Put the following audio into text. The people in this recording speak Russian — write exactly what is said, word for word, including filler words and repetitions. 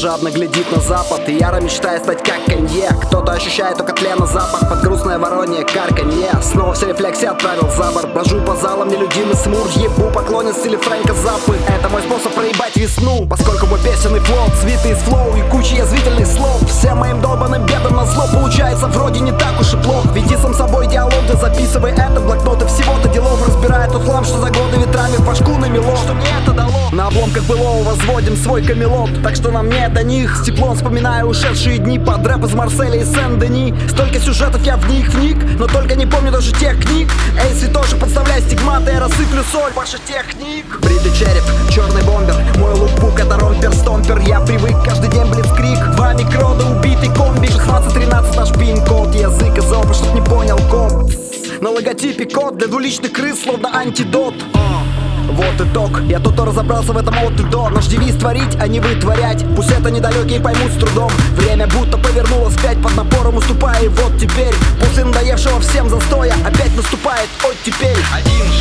жадно глядит на запад и яро мечтает стать как Канье. Кто-то ощущает только тлена запах под грустное воронье карканье. Снова все рефлексы отправил за борт. Брожу по залам, нелюдимый смур. Ебу поклонен в стиле Фрэнка Заппы. Это мой способ проебать весну, поскольку мой песенный флот свитый из флоу и куча язвительных слов. Всем моим долбаным бедам на зло получается вроде не так уж и плохо. Веди сам собой диалог, да записывай это в блокноты. Всего-то делов разбирает тот хлам, что за годы ветрами в башку намело. Что мне это дало? На обломках былого возводим свой камелот, так что нам не до них. С теплом вспоминаю ушедшие дни под рэп из Марселя и Сен-Дени. Столько сюжетов я в них вник, но только не помню даже тех книг. Эй, святоша, подставляй стигматы, я рассыплю соль ваших техник. Бритый череп, черный бомбер, мой лукбук это ромпер-стомпер. Я привык каждый день блицкрик, два микрода, убитый комби. Шестнадцать тринадцать наш пин-код, язык из опа, чтоб не понял коп. На логотипе код для двуличных крыс, словно антидот. Вот итог, я тут разобрался в этом от и до. Наш девиз творить, а не вытворять. Пусть это недалекие поймут с трудом. Время будто повернулось вспять, под напором уступая. И вот теперь, после надоевшего всем застоя, опять наступает оттепель. Один